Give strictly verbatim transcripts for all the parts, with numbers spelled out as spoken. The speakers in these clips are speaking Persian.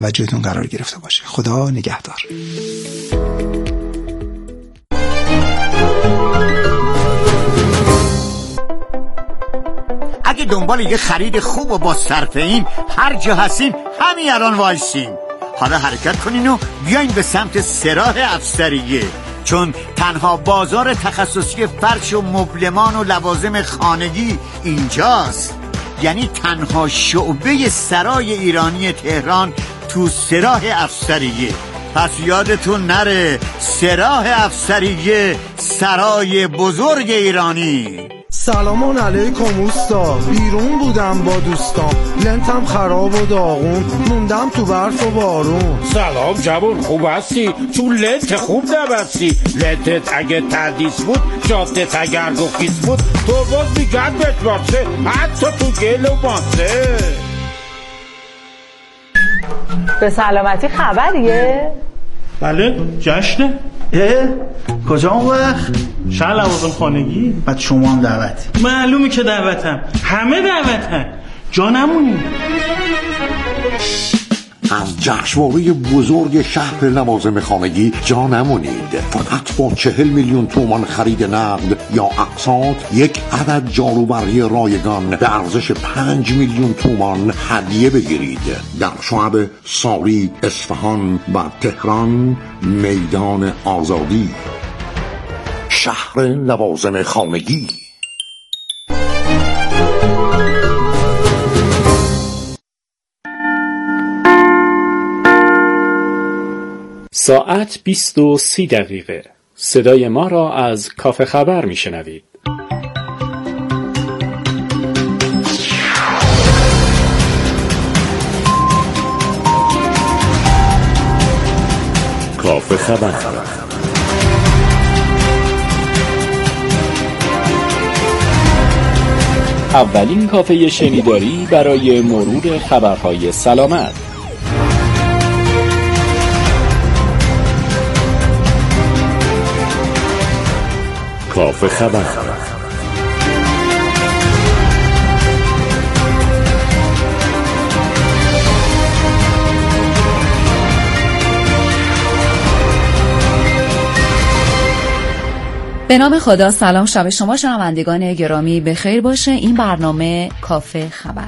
توجهتون قرار گرفته باشه. خدا نگهدار. اگه دنبال یه خرید خوب و با صرفه‌این هر جا هستین همین الان وایسین. حالا حرکت کنین و بیاین به سمت سراح افسریه، چون تنها بازار تخصصی فرش و مبلمان و لوازم خانگی اینجاست. یعنی تنها شعبه سرای ایرانی تهران تو سراح افسریه. پس یادتون نره، سراح افسریه، سرای بزرگ ایرانی. سلام علیکم اوستا، بیرون بودم با دوستام، لنتم خراب و داغون، موندم تو برف و بارون. سلام جوون، خوب هستی؟ تو لنت خوب نبستی. لنتت اگه تردیس بود، جادت اگر گفیس بود، تو باز میگرد بتواسه، حتی تو گل و باسه. به سلامتی خبریه؟ بله، جشنه. اه؟ کجا اون وقت؟ شهر لوازم خانگی. بعد شما هم دعوتی؟ معلومه که دعوتم، همه دعوتن، جا نمونیم. از جشنواره بزرگ شهر لوازم خانگی جا نمونید. فقط با چهل میلیون تومان خرید نقد یا اقساط یک عدد جاروبرقی رایگان به ارزش پنج میلیون تومان هدیه بگیرید. در شعب ساری، اصفهان و تهران، میدان آزادی. شهر لوازم خانگی. ساعت بیست و سی دقیقه. صدای ما را از کافه خبر می شنوید. کافه خبر. اولین کافه شنیداری برای مرور خبرهای سلامت. کافه خبر. به نام خدا. سلام، شب شما شنوندگان گرامی به خیر باشه. این برنامه کافه خبر.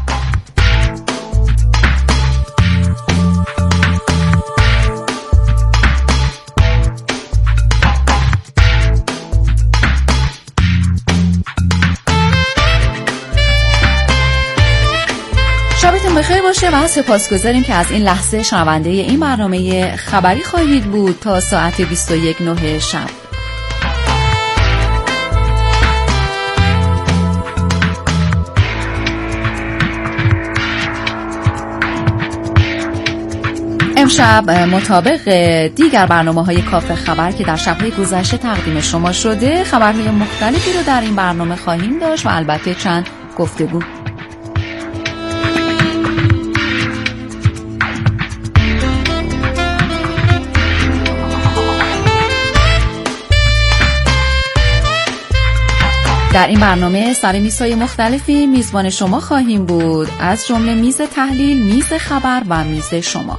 شبتون بخیر باشه و سپاسگزاریم که از این لحظه شنونده این برنامه خبری خواهید بود تا ساعت بیست و یک نه شب. امشب مطابق دیگر برنامه‌های کافه خبر که در شب‌های گذشته تقدیم شما شده، خبرهای مختلفی رو در این برنامه خواهیم داشت و البته چند گفتگو. در این برنامه سر میزهای مختلفی میزبان شما خواهیم بود، از جمله میز تحلیل، میز خبر و میز شما.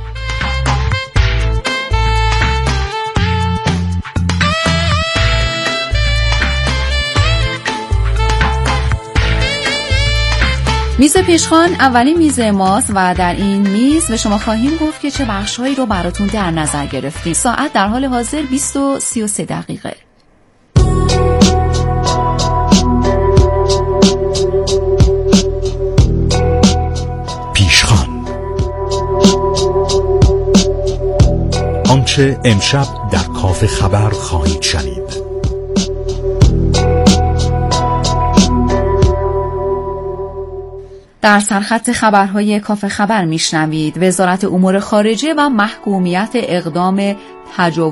میز پیشخوان اولین میز ماست و در این میز به شما خواهیم گفت که چه بخش‌هایی رو براتون در نظر گرفتیم. ساعت در حال حاضر بیست و سی و سه دقیقه. پیشخوان. آنچه امشب در کافه خبر خواهید شنید. در سرخط خبرهای کافه خبر میشنوید وزارت امور خارجه و محکومیت اقدام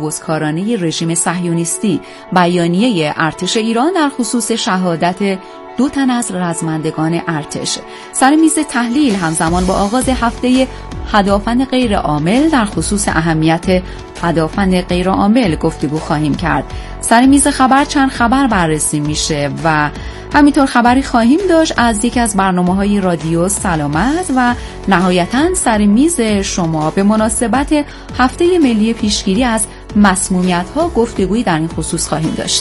تجاوزکارانه رژیم صهیونیستی، بیانیه ارتش ایران در خصوص شهادت دو تن از رزمندگان ارتش. سر میز تحلیل همزمان با آغاز هفته پدافند غیر عامل در خصوص اهمیت پدافند غیر عامل گفتگو خواهیم کرد. سر میز خبر چند خبر بررسی میشه و همینطور خبری خواهیم داشت از یکی از برنامه‌های رادیو سلامت و نهایتاً سر میز شما به مناسبت هفته ملی پیشگیری از مسمومیت‌ها گفتگویی در این خصوص خواهیم داشت.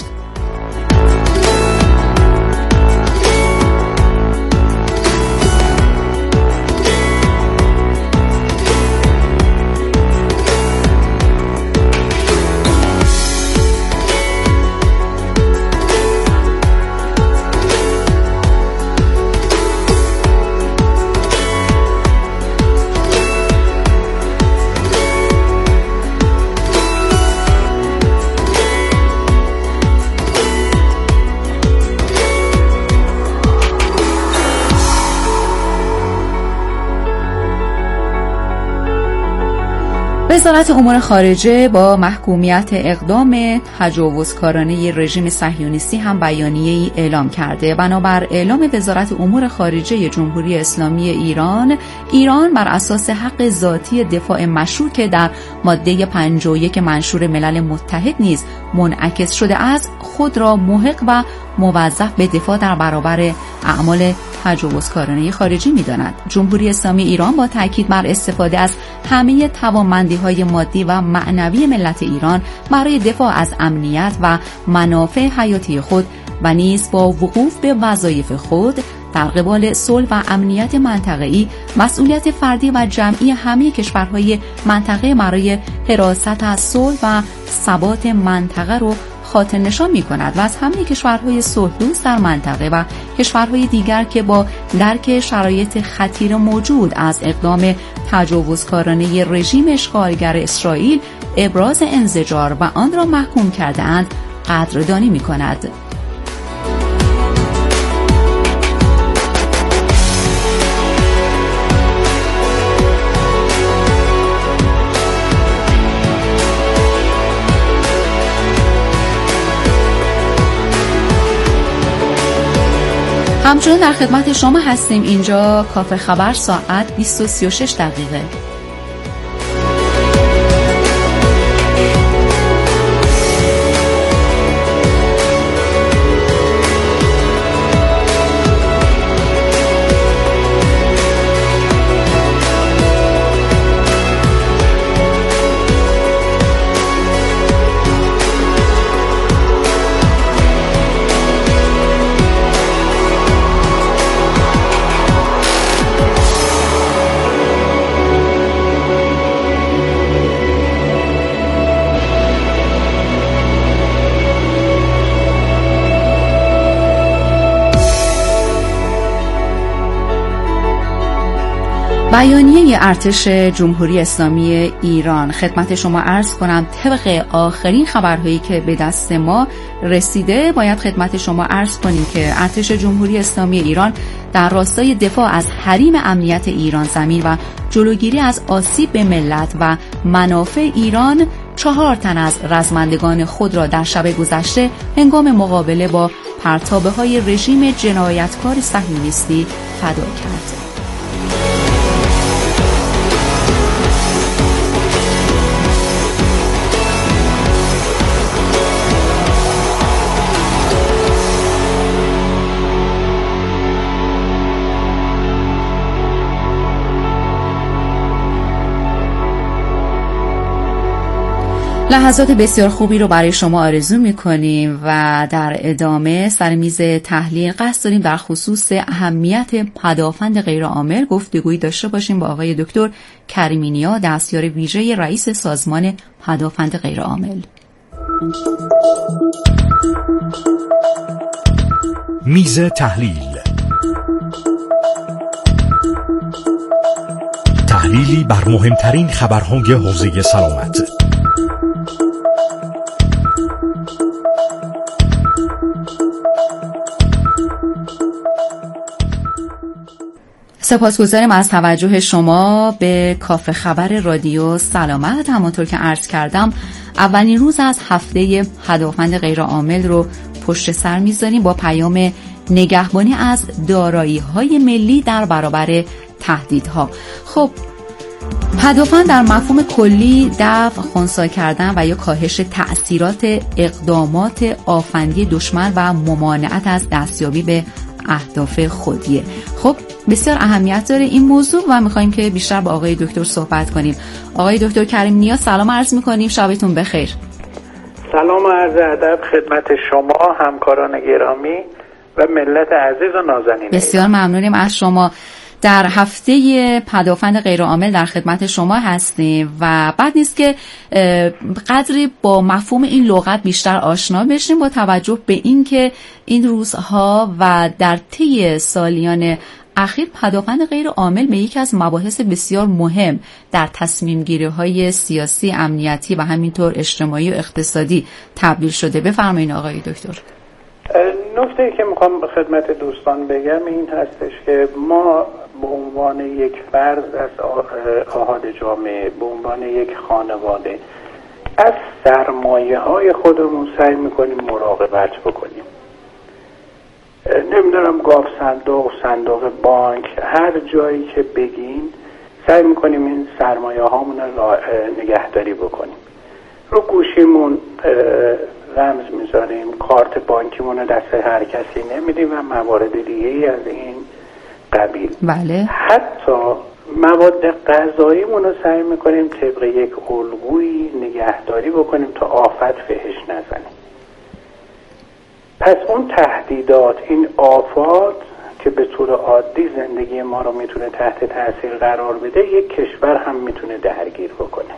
وزارت امور خارجه با محکومیت اقدام تجاوزکارانه رژیم صهیونیستی هم بیانیه‌ای اعلام کرده. بنابر اعلام وزارت امور خارجه جمهوری اسلامی ایران، ایران بر اساس حق ذاتی دفاع مشروع که در ماده پنجاه و یک منشور ملل متحد نیز منعکس شده است، خود را محق و موظف به دفاع در برابر اعمال تجاوزکارانه خارجی می‌داند. جمهوری اسلامی ایران با تاکید بر استفاده از همه توانمندی‌های مادی و معنوی ملت ایران برای دفاع از امنیت و منافع حیاتی خود و نیز با وقوف به وظایف خود در قبال صلح و امنیت منطقه‌ای، مسئولیت فردی و جمعی همه کشورهای منطقه برای حراست از صلح و ثبات منطقه را خاطر نشان می کند و از همه کشورهای صلح‌دوست در منطقه و کشورهای دیگر که با درک شرایط خطیر موجود از اقدام تجاوزکارانه رژیم اشغالگر اسرائیل ابراز انزجار و آن را محکوم کرده اند قدردانی می کند. همچنین در خدمت شما هستیم. اینجا کافه خبر، ساعت بیست و سی و شش دقیقه. بیانیه ارتش جمهوری اسلامی ایران خدمت شما عرض کنم. طبق آخرین خبرهایی که به دست ما رسیده باید خدمت شما عرض کنیم که ارتش جمهوری اسلامی ایران در راستای دفاع از حریم امنیت ایران زمین و جلوگیری از آسیب به ملت و منافع ایران چهار تن از رزمندگان خود را در شب گذشته هنگام مقابله با پرتابه‌های رژیم جنایتکار صهیونیستی فدا کرد. لحظات بسیار خوبی رو برای شما آرزو می‌کنیم و در ادامه سر میز تحلیل قصد داریم در خصوص اهمیت پدافند غیرعامل گفتگویی داشته باشیم با آقای دکتر کریمی نیا، دستیار ویژه رئیس سازمان پدافند غیرعامل. میز تحلیل، تحلیلی بر مهمترین خبرهای حوزه سلامت. سپاسگزاریم از توجه شما به کافه خبر رادیو سلامت. همونطور که عرض کردم اولین روز از هفته پدافند غیرعامل رو پشت سر میذاریم با پیام نگهبانی از دارایی‌های ملی در برابر تهدیدها. خب پدافند در مفهوم کلی دفع، خنثی کردن و یا کاهش تأثیرات اقدامات آفندی دشمن و ممانعت از دستیابی به اهداف خودیه. خب بسیار اهمیت داره این موضوع و میخوایم که بیشتر با آقای دکتر صحبت کنیم. آقای دکتر کریم نیا سلام عرض میکنیم، شبتون بخیر. سلام و عرض ادب خدمت شما همکاران گرامی و ملت عزیز و نازنین. بسیار ممنونیم از شما. در هفته پدافند غیرعامل در خدمت شما هستیم و بعد نیست که قدری با مفهوم این لغت بیشتر آشنا بشیم با توجه به این که این روزها و در طی سالیان اخیر پدافند غیرعامل به یکی از مباحث بسیار مهم در تصمیم گیری های سیاسی، امنیتی و همینطور اجتماعی و اقتصادی تبدیل شده. بفرمایید آقای دکتر. نکته‌ای که میخوام به خدمت دوستان بگم این هستش که ما به عنوان یک فرد از آحاد جامعه، به عنوان یک خانواده از سرمایه های خودمون سعی میکنیم مراقبت بکنیم. نمیدونم گاف صندوق، صندوق بانک، هر جایی که بگین سعی میکنیم این سرمایه هامون رو نگهداری بکنیم. رو گوشیمون رمز میذاریم، کارت بانکیمون رو دست هر کسی نمیدیم و موارد دیگه ای از این قبیل. بله. حتی مواد غذاییمون رو سعی میکنیم طبق یک الگویی نگهداری بکنیم تا آفت فحش نزنه. پس اون تهدیدات، این آفات که به طور عادی زندگی ما رو میتونه تحت تاثیر قرار بده، یک کشور هم میتونه درگیر بکنه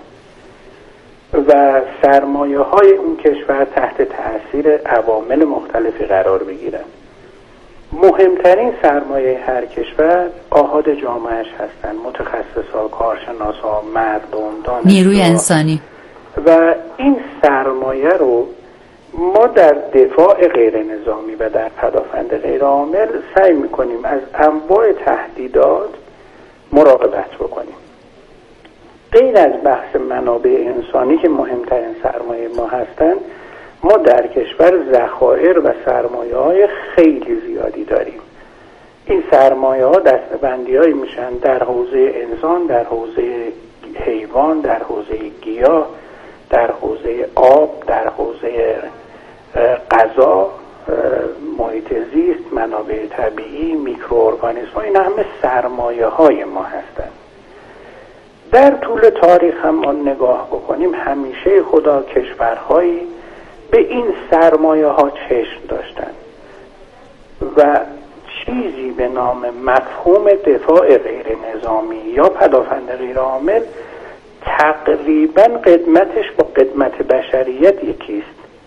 و سرمایه های اون کشور تحت تاثیر عوامل مختلفی قرار بگیرن. مهمترین سرمایه هر کشور آحاد جامعهش هستن، متخصصا، کارشناسا، مردم، دانشجوها، نیروی انسانی. و این سرمایه رو ما در دفاع غیر نظامی و در پدافند غیر عامل سعی میکنیم از انواع تهدیدات مراقبت بکنیم. غیر از بحث منابع انسانی که مهمترین سرمایه ما هستن، ما در کشور ذخایر و سرمایه های خیلی زیادی داریم. این سرمایه ها دسته‌بندی هایی میشن در حوزه انسان، در حوزه حیوان، در حوزه گیاه، در حوزه آب، در حوزه غذا، محیط زیست، منابع طبیعی، میکروارگانیسم ها. این همه سرمایه های ما هستن. در طول تاریخ هم ما نگاه بکنیم همیشه خدا کشورهایی به این سرمایه ها چشم داشتن و چیزی به نام مفهوم دفاع غیر نظامی یا پدافند غیر عامل تقریبا قدمتش با قدمت بشریت یکیست.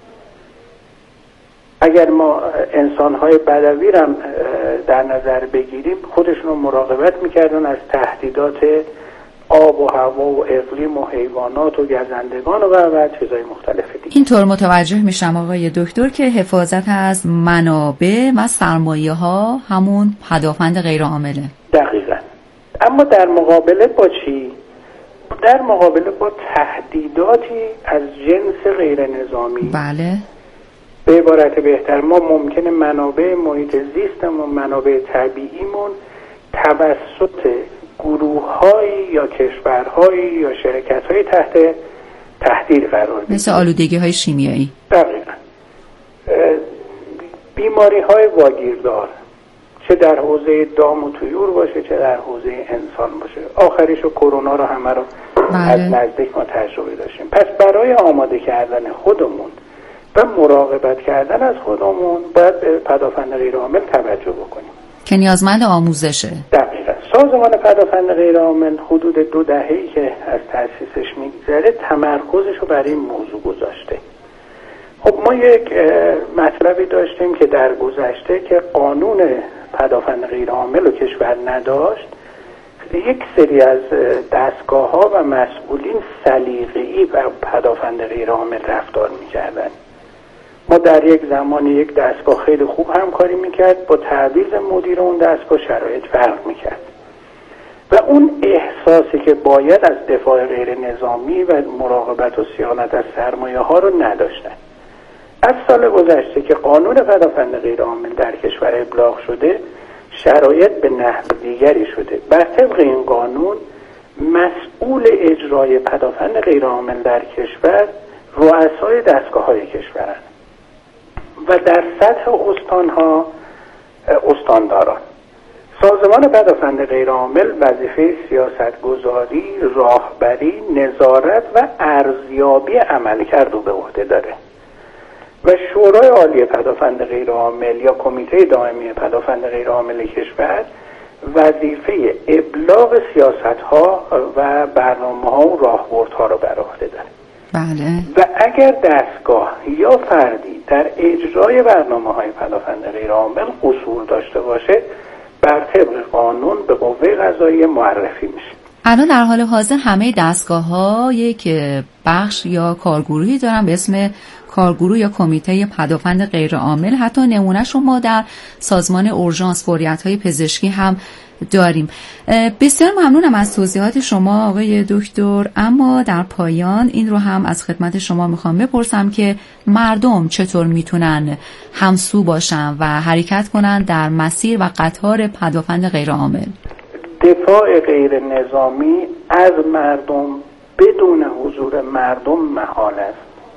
اگر ما انسان‌های بدوی رو در نظر بگیریم، خودشون رو مراقبت می‌کردن از تهدیدات آب و هوا و اقلیم و حیوانات و گزندگان و و چیزهای مختلف دیگه. اینطور متوجه میشم آقای دکتر که حفاظت از منابع و سرمایه ها همون پدافند غیر عامله. دقیقاً. اما در مقابله با چی؟ در مقابله با تهدیداتی از جنس غیر نظامی. بله. به عبارت بهتر ما ممکنه منابع محیط زیستمون، منابع طبیعیمون توسط گروه‌هایی یا کشورهایی یا شرکت‌های تحت تهدید قرار بگیره. مثل آلودگی‌های شیمیایی. دقیقاً. بیماری‌های واگیردار، چه در حوزه دام و طیور باشه چه در حوزه انسان باشه. آخریشو کرونا رو همه رو بله. از نزدیک ما تجربه داشتیم. پس برای آماده کردن خودمون و مراقبت کردن از خودمون باید به پدافند غیر عامل توجه بکنیم که نیازمند آموزشه. دقیقاً. سازمان پدافند غیر عامل حدود دو دهه‌ای که از تأسیسش میگذره تمرکزش رو برای این موضوع گذاشته. خب ما یک مطلبی داشتیم که در گذشته که قانون پدافند غیر عامل و کشور نداشت، یک سری از دستگاه ها و مسئولین سلیقه‌ای و پدافند غیر عامل رفتار میکردن. ما در یک زمان یک دستگاه خیلی خوب همکاری میکرد، با تعویض مدیر اون دستگاه شرایط فرق میکرد و اون احساسی که باید از دفاع غیر نظامی و مراقبت و صیانت از سرمایه ها رو نداشتن. از سال گذشته که قانون پدافند غیرعامل در کشور ابلاغ شده، شرایط به نحو دیگری شده. بر طبق این قانون مسئول اجرای پدافند غیرعامل در کشور رؤسای دستگاه‌های کشورند و در سطح استان‌ها استانداران. سازمان پدافند غیرعامل وظیفه سیاستگذاری، راهبری، نظارت و ارزیابی عملکرد رو به عهده داره و شورای عالی پدافند غیرعامل یا کمیته دائمی پدافند غیرعامل کشور وظیفه ابلاغ سیاست‌ها و برنامه‌ها و راهبردها رو بر عهده داره. بله. و اگر دستگاه یا فردی در اجرای برنامه‌های پدافند غیرعامل قصور داشته باشه، بر طبق قانون به قوه قضاییه معرفی میشه. الان در حال حاضر همه دستگاه‌ها یک بخش یا کارگروهی دارن به اسم کارگروه یا کمیته پدافند غیرعامل. حتی نمونهش رو ما در سازمان اورژانس فوریت‌های پزشکی هم داریم. بسیار ممنونم از توضیحات شما آقای دکتر. اما در پایان این رو هم از خدمت شما میخوام بپرسم که مردم چطور میتونن همسو باشن و حرکت کنن در مسیر و قطار پدافند غیرعامل؟ دفاع غیر نظامی از مردم بدون حضور مردم محال است.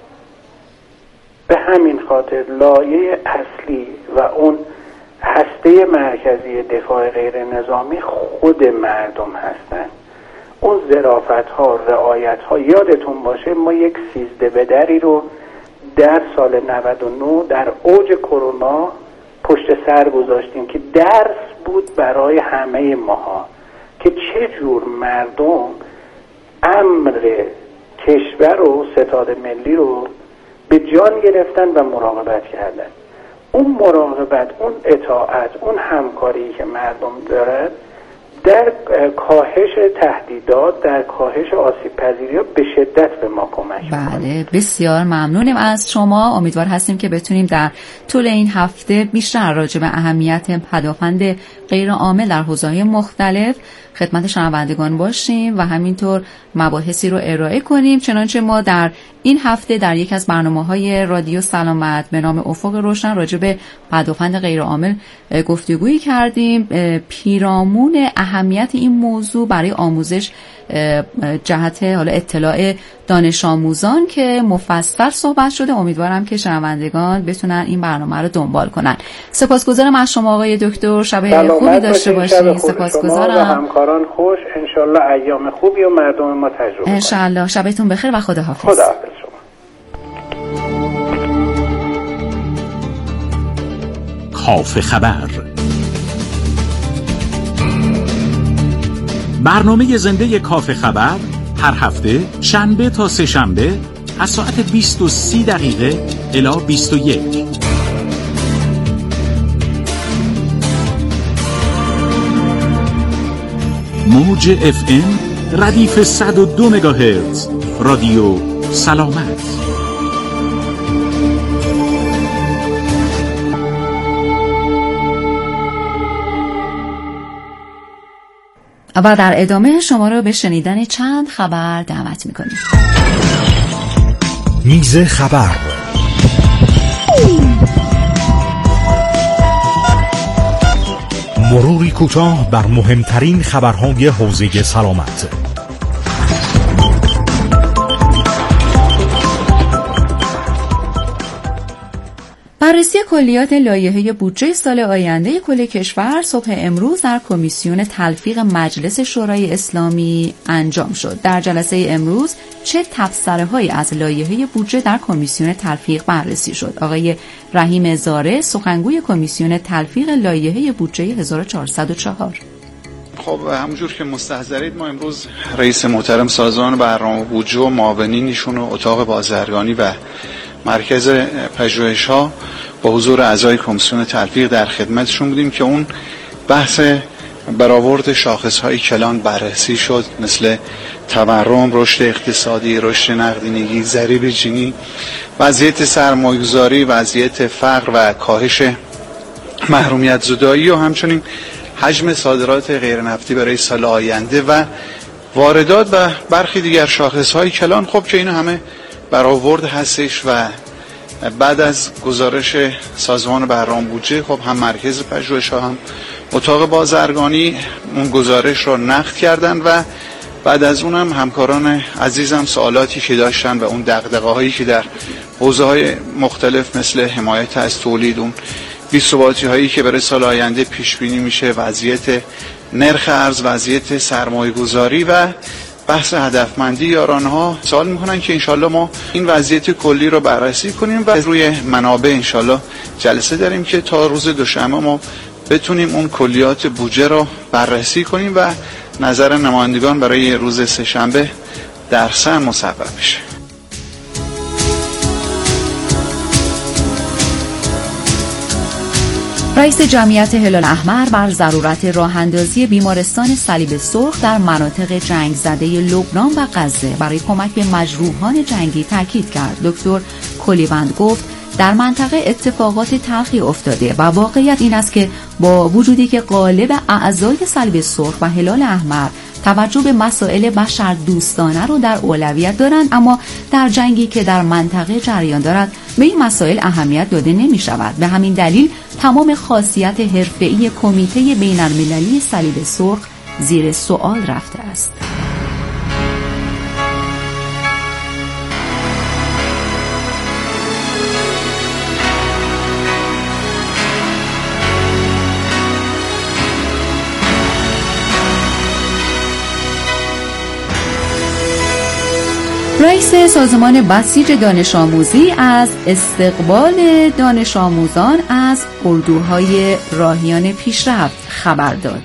به همین خاطر لایه اصلی و اون هسته مرکزی دفاع غیر نظامی خود مردم هستند. اون ظرافت ها، رعایت ها، یادتون باشه ما یک سیزده بدری رو در سال نود و نه در اوج کرونا پشت سر گذاشتیم که درس بود برای همه ماها که چه جور مردم امر کشور و ستاد ملی رو به جان گرفتن و مراقبت کردن. اون مراقبت، اون اطاعت، اون همکاری که مردم دارد در کاهش تهدیدات، در کاهش آسیب پذیری به شدت به ما کمک می‌کنه. بله، بسیار ممنونیم از شما. امیدوار هستیم که بتونیم در طول این هفته بیشتر راجع به اهمیت پدافند غیرعامل در حوزه‌های مختلف خدمت شنوندگان باشیم و همینطور مباحثی رو ارائه کنیم. چنانچه ما در این هفته در یک از برنامه‌های رادیو سلامت به نام افق روشن راجع به پدافند غیرعامل گفتگویی کردیم. پیرامون اهمیت این موضوع برای آموزش جهت حالا اطلاع دانش آموزان که مفصل صحبت شده. امیدوارم که شنوندگان بتونن این برنامه رو دنبال کنن. سپاسگزارم از شما آقای دکتر. شب خوبی داشته باشید. سپاسگزارم. همکاران خوش. انشالله ایام خوبی و مردم ما تجربه کنن. انشالله. شبتون بخیر و خداحافظ. خداحافظ شما. کافه خبر، برنامه زنده کافه خبر هر هفته شنبه تا سه شنبه از ساعت بیست و سی دقیقه الی بیست و یک. موج اف ام ردیف صد و دو مگاهرتز رادیو سلامت. و در ادامه شما رو به شنیدن چند خبر دعوت میکنیم. میز خبر. مروری کوتاه بر مهمترین خبرهای حوزه سلامت. بررسی کلیات لایحه بودجه سال آینده کل کشور صبح امروز در کمیسیون تلفیق مجلس شورای اسلامی انجام شد. در جلسه امروز چه تبصره‌هایی از لایحه بودجه در کمیسیون تلفیق بررسی شد؟ آقای رحیم زاره سخنگوی کمیسیون تلفیق لایحه بودجه هزار و چهارصد و چهار. خب همونجور که مستحضرید ما امروز رئیس محترم سازمان برنامه بودجه و معاونینشون و اتاق بازرگانی و مرکز پژوهش‌ها با حضور اعضای کمیسیون تلفیق در خدمتشون بودیم که اون بحث برآورد شاخص‌های کلان بررسی شد، مثل تورم، رشد اقتصادی، رشد نقدینگی، ضریب جینی، وضعیت سرمایه‌گذاری، وضعیت فقر و کاهش محرومیت زدایی و همچنین حجم صادرات غیر نفتی برای سال آینده و واردات و برخی دیگر شاخص‌های کلان. خب که اینا همه برآورد هستش و بعد از گزارش سازمان برنامه بودجه خب هم مرکز پژوهش‌ها هم اتاق بازرگانی اون گزارش رو نقد کردن و بعد از اونم همکاران عزیزم سوالاتی که داشتن و اون دغدغه‌هایی که در حوزه‌های مختلف مثل حمایت از تولید، اون بی‌ثباتی هایی که برای سال آینده پیش بینی میشه، وضعیت نرخ ارز، وضعیت سرمایه‌گذاری و بحث هدفمندی یارانها سوال میکنن که انشالله ما این وضعیت کلی رو بررسی کنیم و روی منابع انشالله جلسه داریم که تا روز دوشنبه ما بتونیم اون کلیات بودجه رو بررسی کنیم و نظر نمایندگان برای روز سه‌شنبه در سن مصوب بشه. رئیس جمعیت هلال احمر بر ضرورت راه‌اندازی بیمارستان صلیب سرخ در مناطق جنگ زده لبنان و غزه برای کمک به مجروحان جنگی تاکید کرد. دکتر کلیوند گفت در منطقه اتفاقات تلخی افتاده و واقعیت این است که با وجودی که غالب اعضای صلیب سرخ و هلال احمر توجه به مسائل بشر دوستانه رو در اولویت دارند، اما در جنگی که در منطقه جریان دارد به این مسائل اهمیت داده نمی شود. به همین دلیل تمام خاصیت حرفه‌ای کمیته بین‌المللی صلیب سرخ زیر سوال رفته است. رئیس سازمان بسیج دانش آموزی از استقبال دانش آموزان از اردوهای راهیان پیشرفت خبر داد.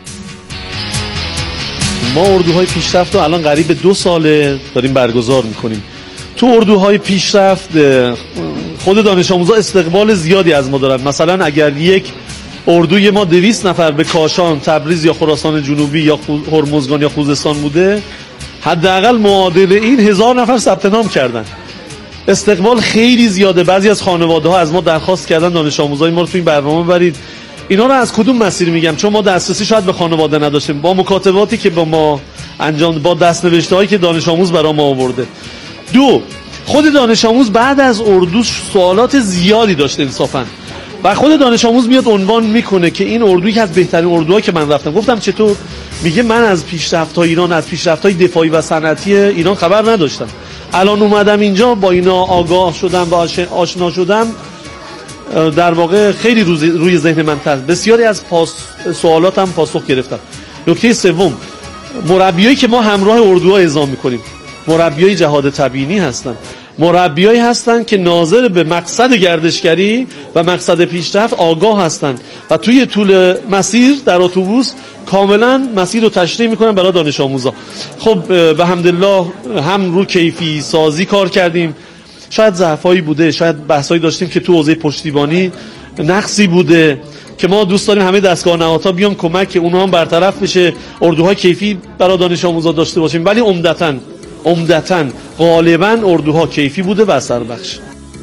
ما اردوهای پیشرفت رو الان قریب دو ساله داریم برگزار میکنیم. تو اردوهای پیشرفت خود دانش آموزا استقبال زیادی از ما دارن. مثلا اگر یک اردوی ما دویست نفر به کاشان، تبریز یا خراسان جنوبی یا هرمزگان یا خوزستان بوده، حداقل معادل این هزار نفر ثبت نام کردن. استقبال خیلی زیاده. بعضی از خانواده ها از ما درخواست کردن دانش آموزای ما رو تو این برنامه ببرید. اینا رو از کدوم مسیر میگم؟ چون ما دسترسی شاید به خانواده نداشتیم. با مکاتباتی که با ما انجام، با دست‌نوشته‌هایی که دانش آموز برای ما آورده. دو، خود دانش آموز بعد از اردو سوالات زیادی داشته انصافا. و خود دانش آموز میاد عنوان میکنه که این اردویی که از بهترین اردوها که من رفتم. گفتم چطور؟ میگه من از پیشرفت‌های ایران، از پیشرفت‌های دفاعی و صنعتی ایران خبر نداشتم. الان اومدم اینجا با اینا آگاه شدم و آشنا شدم، در واقع خیلی روی ذهن من تر. بسیاری از پاس سوالاتم پاسخ گرفتم. نکته سوم، مربیایی که ما همراه اردوها اعزام میکنیم مربیای جهاد تبیینی هستن. مربیایی هستن که ناظر به مقصد گردشگری و مقصد پیشرفت آگاه هستن و توی طول مسیر در اتوبوس کاملا مسیر رو تشریح میکنن برای دانش آموزا. خب به حمدالله هم رو کیفی سازی کار کردیم. شاید ضعفایی بوده، شاید بحثایی داشتیم که تو حوزه پشتیبانی نقصی بوده که ما دوست داریم همه دستگاه نهادها بیان کمک که اونها هم برطرف بشه، اردوهای کیفی برای دانش آموزا داشته باشیم. ولی عمدتاً عمدتاً غالباً اردوها کیفی بوده و اثر بخش.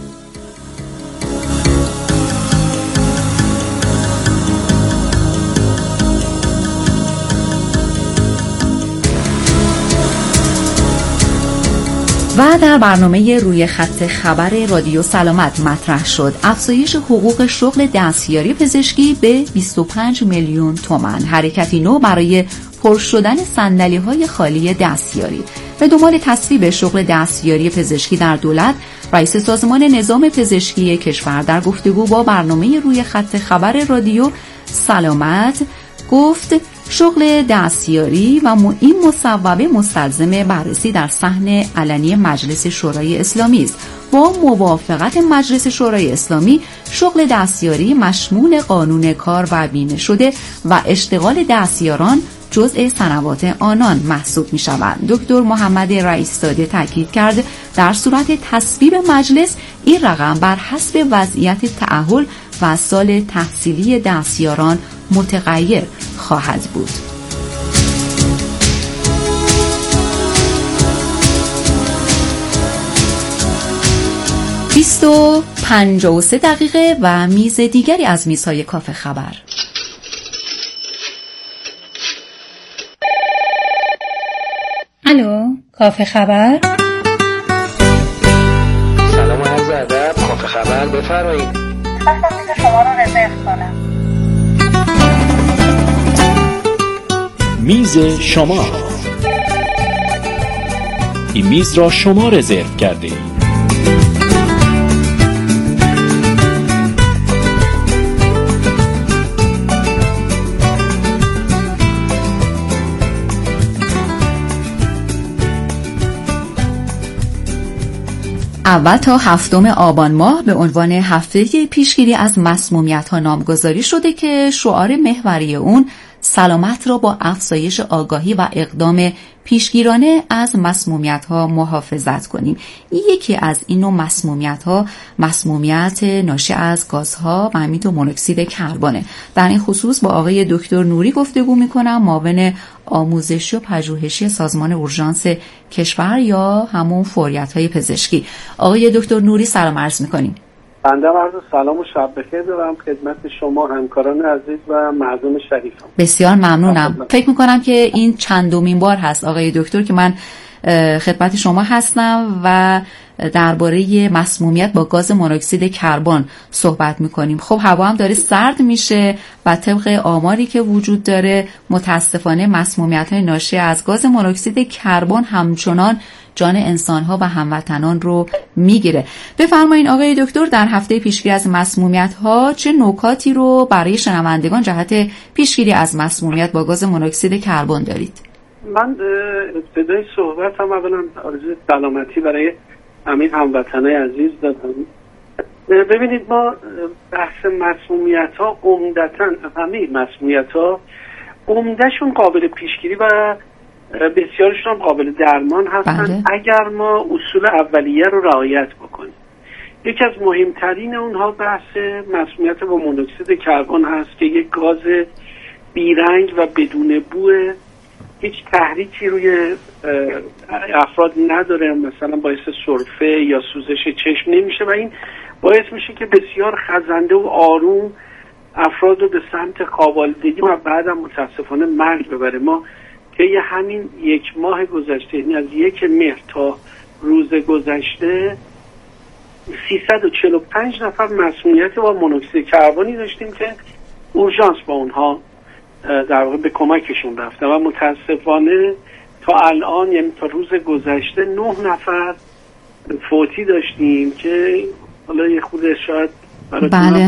و در برنامه روی خط خبر رادیو سلامت مطرح شد افزایش حقوق شغل دستیاری پزشکی به بیست و پنج میلیون تومان. حرکتی نو برای پر شدن صندلی‌های خالی دستیاری. به دنبال تصویب شغل دستیاری پزشکی در دولت، رئیس سازمان نظام پزشکی کشور در گفتگو با برنامه روی خط خبر رادیو سلامت گفت شغل دستیاری و این مصوبه مستلزم بررسی در صحن علنی مجلس شورای اسلامی است. با موافقت مجلس شورای اسلامی، شغل دستیاری مشمول قانون کار و بیمه شده و اشتغال دستیاران جزء صنوات آنان محسوب می شود. دکتر محمد رئیس‌زاده تاکید کرد در صورت تصویب مجلس این رقم بر حسب وضعیت تأهل و سال تحصیلی دستیاران متغیر خواهد بود. بیست و پنجاه و سه دقیقه و میز دیگری از میزهای کافه خبر. الو، کافه خبر. سلام و عرض ادب، کافه خبر، بفرمایید. خواستم میز شما رو رزرو کنم. میز شما. این میز را شما رزرو کرده اید. اول تا هفتم آبان ماه به عنوان هفته پیشگیری از مسمومیت‌ها نامگذاری شده که شعار محوری اون سلامت را با افزایش آگاهی و اقدام پیشگیرانه از مسمومیت‌ها محافظت کنیم. یکی از این نوع مسمومیت‌ها مسمومیت ناشی از گازها و همینطور مونوکسید کربونه. در این خصوص با آقای دکتر نوری گفتگو می‌کنم، معاون آموزشی و پژوهشی سازمان اورژانس کشور یا همون فوریت‌های پزشکی. آقای دکتر نوری سلام عرض می‌کنیم. بنده عرض سلام و شب بخیر دارم خدمت شما همکاران عزیز و مردم شریفم. بسیار ممنونم. فکر میکنم که این چندمین بار هست آقای دکتر که من خدمت شما هستم و درباره مسمومیت با گاز مونوکسید کربن صحبت میکنیم. خب هوا هم داره سرد میشه و طبق آماری که وجود داره متاسفانه مسمومیت‌های ناشی از گاز مونوکسید کربن همچنان جان انسان‌ها و هموطنان رو میگیره. بفرمایید آقای دکتر، در هفته پیشگیری از مسمومیت‌ها چه نکاتی رو برای شنوندگان جهت پیشگیری از مسمومیت با گاز مونوکسید کربن دارید؟ من ابتدای صحبتم اولا آرزوی سلامتی برای همین هموطنای عزیز دادم. ببینید ما بحث مسمومیت‌ها عمدتاً همه مسمومیت‌ها عمده‌شون قابل پیشگیری و بسیارشون هم قابل درمان هستن بله. اگر ما اصول اولیه رو رعایت بکنیم. یکی از مهمترین اونها بحث مسمومیت با مونوکسید کربن هست که یک گاز بیرنگ و بدون بوه، هیچ تحریکی روی افراد نداره، مثلا باعث سرفه یا سوزش چشم نمیشه و این باعث میشه که بسیار خزنده و آروم افراد رو به سمت خوابالودگی و بعدم متاسفانه مرگ ببره. ما که یه همین یک ماه گذشته، یعنی از یک مهر تا روز گذشته سیصد و چهل و پنج نفر مسمومیت با مونوکسید کربنی داشتیم که اورژانس با اونها در واقع به کمکشون رفته و متاسفانه تا الان یعنی تا روز گذشته نه نفر فوتی داشتیم که حالا یه خود شاید بله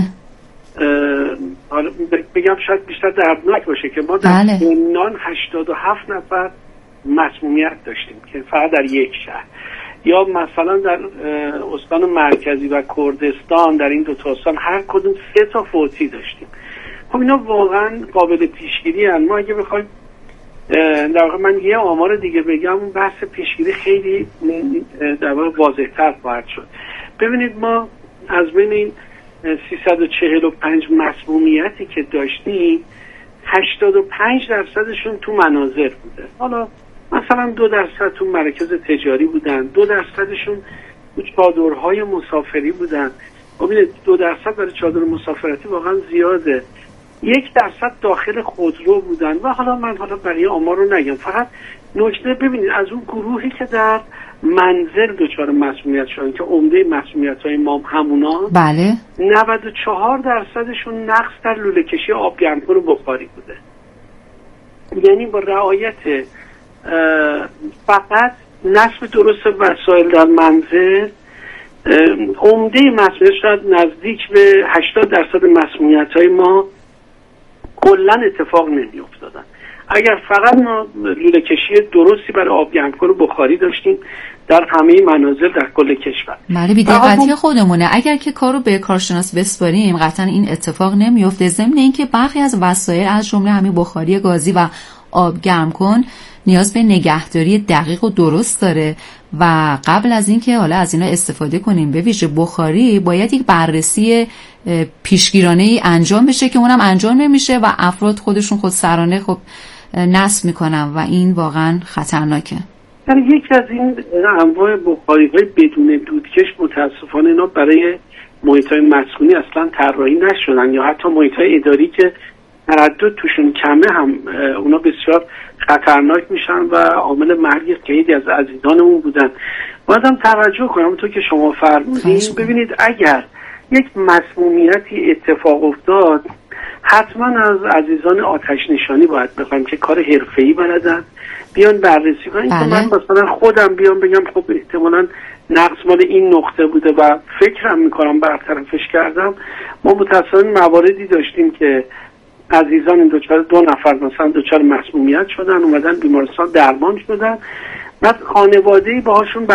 حالا بگم شاید بیشتر دردناک باشه که ما در بله. یونان هشتاد و هفت نفر مسمومیت داشتیم که فقط در یک شهر، یا مثلا در استان مرکزی و کردستان در این دو تا استان هر کدوم سه تا فوتی داشتیم. خب اینا واقعا قابل پیشگیری هستند. ما اگه بخوایم در واقع من یه آمار دیگه بگم، بحث پیشگیری خیلی در واقع واضح‌تر خواهد شد. ببینید ما از بین این سیصد و چهل و پنج مسمومیتی که داشتیم هشتاد و پنج درصدشون تو مناظر بوده. حالا مثلا دو درصد تو مراکز تجاری بودن، دو درصدشون تو چادرهای مسافری بودن. ببینید دو درصد برای چادر مسافرتی واقعا زیاده. یک درصد داخل خودرو بودن و حالا من حالا برای آمار رو نگم، فقط نکته ببینید از اون گروهی که در منزل دچار مسمومیت شدن که عمده مسمومیت‌های ما همونا بله نود و چهار درصدشون نقص در لوله کشی آب گرمکن و بخاری بوده. یعنی با رعایت فقط نصب درست وسایل در منزل عمده مسمومیت شاید نزدیک به هشتاد درصد مسمومیت‌های ما کلاً اتفاق نمی‌افتادن. اگر فقط ما لوله کشی درستی برای آب گرمکن و بخاری داشتیم در همه منازل در کل کشور. بله بی‌دقتی خودمونه. اگر که کارو به کارشناس بسپاریم قطعا این اتفاق نمیفته. ضمن اینکه برخی از وسایل از جمله همین بخاری گازی و آب گرمکن نیاز به نگهداری دقیق و درست داره و قبل از اینکه حالا از اینا استفاده کنیم به ویژه بخاری باید یک بررسی پیشگیرانه‌ای انجام بشه که اونم انجام نمیشه و افراد خودشون خود سرانه خب نصب میکنن و این واقعا خطرناکه. یعنی یکی از این انواع بخاری‌های بدون دودکش متاسفانه اینا برای محیط‌های مسکونی اصلا طراحی نشدن یا حتی محیط‌های اداری که تردد توشون کمه هم اونا بسیار خطرناک میشن و عامل مرگ خیلی از عزیزانمون بودن. باید هم توجه کنم تو که شما فرمودین. ببینید اگر یک مسمومیتی اتفاق افتاد حتما از عزیزان آتش نشانی باید بخوایم که کار حرفه‌ای بلدن بیان بررسی کنن. که من مثلا خودم بیام بگم خب احتمالاً نقص مال این نقطه بوده و فکرم میکنم برطرفش کردم. ما متأسفانه مواردی داشتیم که عزیزان این دوچار دو نفر مثلا دوچار مسمومیت شدن، اومدن بیمارستان درمان شدن، بعد خانواده‌ای باهاشون